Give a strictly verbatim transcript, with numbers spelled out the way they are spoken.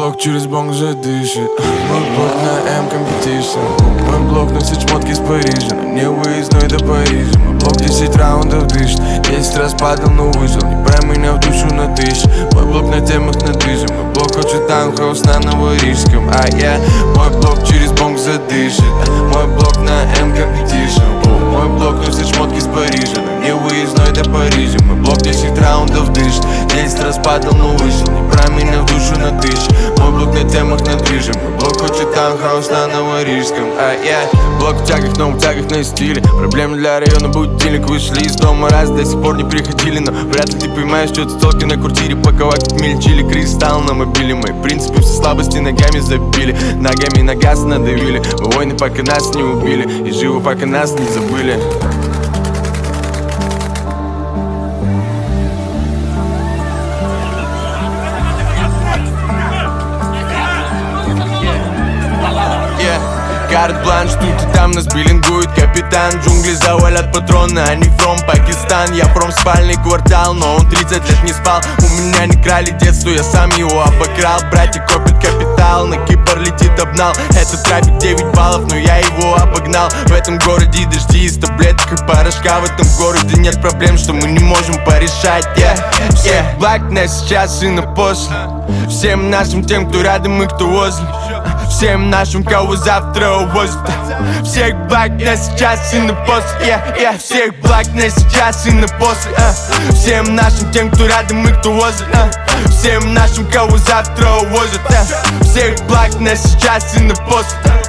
блок через бонг же дышит. Мой блок на М Competition. Мой блок носит шмотки из Парижа, но не выездной до Парижа. Мой блок десять раундов дышит. Десять раз падал, но выжил. Не брай меня в душу на тысячу. Мой блок на темах на движем. Мой блок хочет таунхаус на Новорижском. А я, мой блок через бонг задышит. Мой блок на М Competition. Мой блок носит шмотки из Парижа, но не выездной до Парижа. Мой блок десять раундов дышит. Десять раз падал, но выжил. Не брай меня в душу на тысячу. Мой блок на темах на движем. Мой блок хочет таунхаус на Новорижском. А я, блок в тягах, но в тягах на стиле. Проблемы для района, будильник. Вышли из дома раз, до сих пор не приходили. Но вряд ли ты понимаешь, что это столки на квартире. Паковать как мельчили, кристалл на мобиле. Мои принципы все слабости ногами забили. Ногами на газ надавили. Мы войны, пока нас не убили. И живы, пока нас не забыли. Карт-бланш, тут и там нас биллингует капитан. Джунгли завалят патроны, они from Пакистан. Я from спальный квартал, но он тридцать лет не спал. У меня не крали детство, я сам его обокрал. Братья копят капитал, на Кипр летит обнал. Это трафик девять баллов, но я его обогнал. В этом городе дожди из таблеток и порошка. В этом городе нет проблем, что мы не можем порешать. yeah, yeah. Блак на сейчас и на после. Всем нашим тем, кто рядом и кто возле. Всем нашим, кого завтра увозят. Всех благ на сейчас и на после. yeah, yeah. Всех благ на сейчас и на после. uh. Всем нашим, тем, кто рядом и кто возле. uh. Всем нашим, кого завтра увозят. uh. Всех благ на сейчас и на после.